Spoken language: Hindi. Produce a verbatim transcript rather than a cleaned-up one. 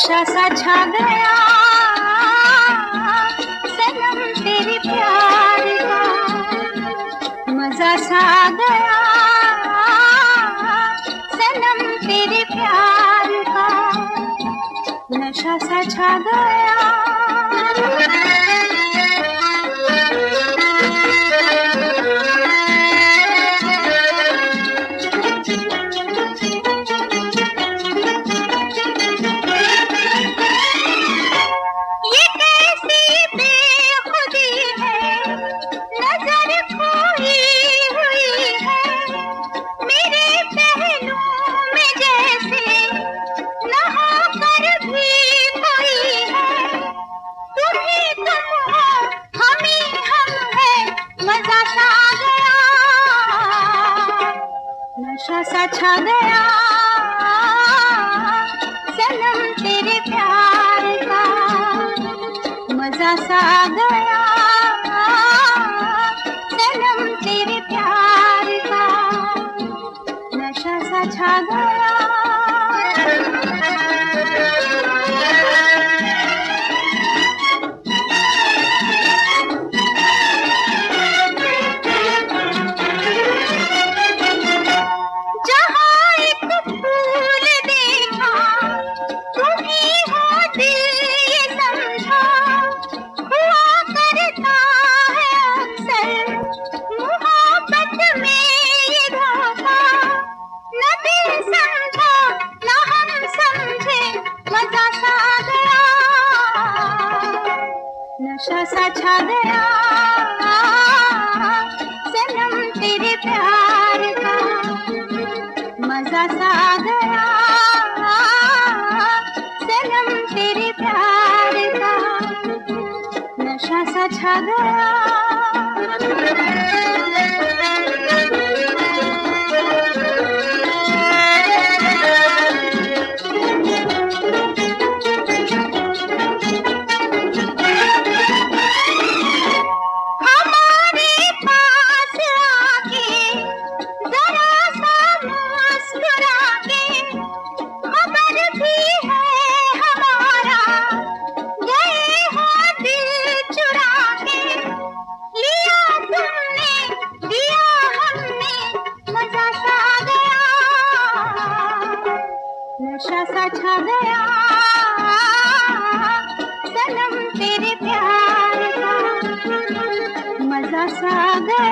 नशा सा छा गया सनम तेरे प्यार का, मजा सा आ गया सनम तेरे प्यार का, नशा सा छा गया। नशा सा छा गया सनम तेरे प्यार का, मजा सा आ गया सनम तेरे प्यार का, नशा सा छा गया। नशा सा छा गया सनम तेरे प्यार का, मजा सा आ गया सनम तेरे प्यार का, नशा सा छा गया। नशा सा छा गया सनम तेरे प्यार का, मजा सा आ गया।